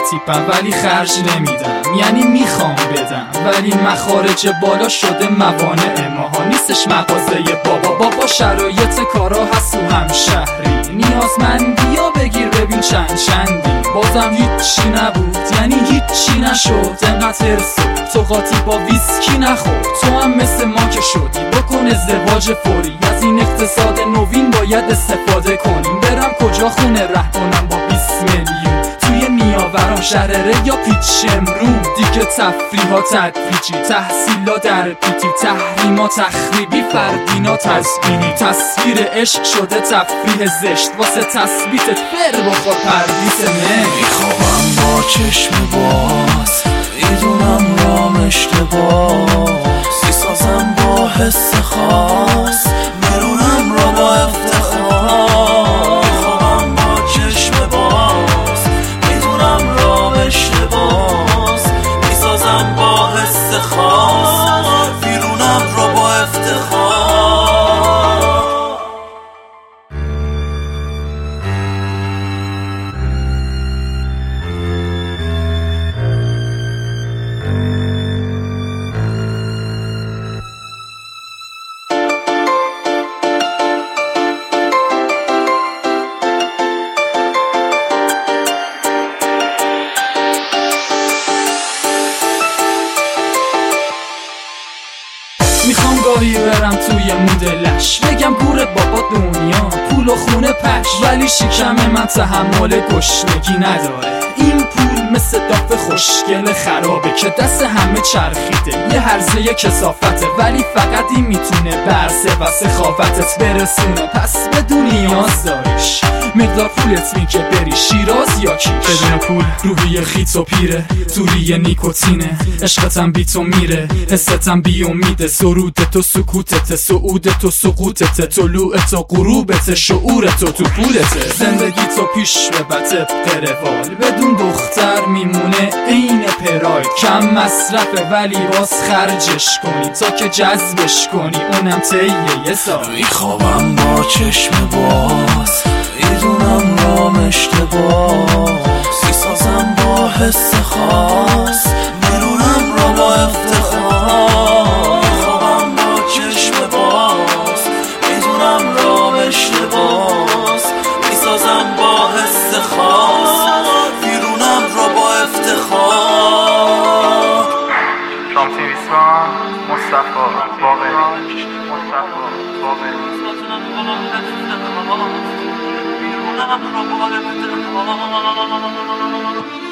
تیپم ولی خرج نمیدم، یعنی میخوام بدم ولی مخارج بالا شده موانع ماها. نیستش مغازه بابا شرایط کارا هست تو همشهری، نیازمندیا بگیر ببین چندی. بازم هیچی نبود یعنی هیچی نشد، انقدر هرسو تو قاطی با ویسکی نخور. تو هم مثل ما که شدی بکن ازدواج فوری، از این اقتصاد نوین باید استفاده کنیم. برم کجا خونه ره کنم با 20 میلیون توی نیاوران شرره یا پیچ امرون؟ دیگه تفریحا تدریجی، تحصیلا در پیتی، تحریما تخریبی، فردینا تزبینی. تصویر عشق شده تفریح زشت، واسه تثبیتت فر بخور پردیس نه. میخوام با چشم باز میدونم رام اشتباه، میسازم با حس خاص میرونم را با افتخار. میخوام با چشم باز میدونم رام اشتباه، میسازم با حس خاص میرونم را با افتخار. میخوام گاهی برم توی مدلش بگم گورت بابا دنیا پول و خونه پش، ولی شکم من تحمل گشنگی نداره. این پول مثل داف خوشگل خرابه که دست همه چرخیده، یه هرزه کثافته، ولی فقط این میتونه برسه و سخافتت برسونه. پس بدون نیاز داریش مقدار پولت میگه بری شیراز یا کیش. بدون پول روحی خیت و پیره، توری نیکوتینه، عشقتم بی تو میره، حستم بی امیده، سرودت و سکوتت، سعودت و سقوطت، طلوعت و غروبت، شعورت و تو پولت. زندگی تو پیش ببر طبق روال، بدون دختر میمونه عین پراید. کم مصرفه ولی باز خرجش کنی تا که جذبش کنی، اونم طی یه سال. میخوام با چشم باز میدونم رام اشتباه، میسازم با حس خاص میرونم را با افتخار. میخوام با چشم باز میدونم رام اشتباه، میسازم با حس خاص میرونم را با افتخار. شامسی ویسوان مصطفی باقری میرونم را با افتخار.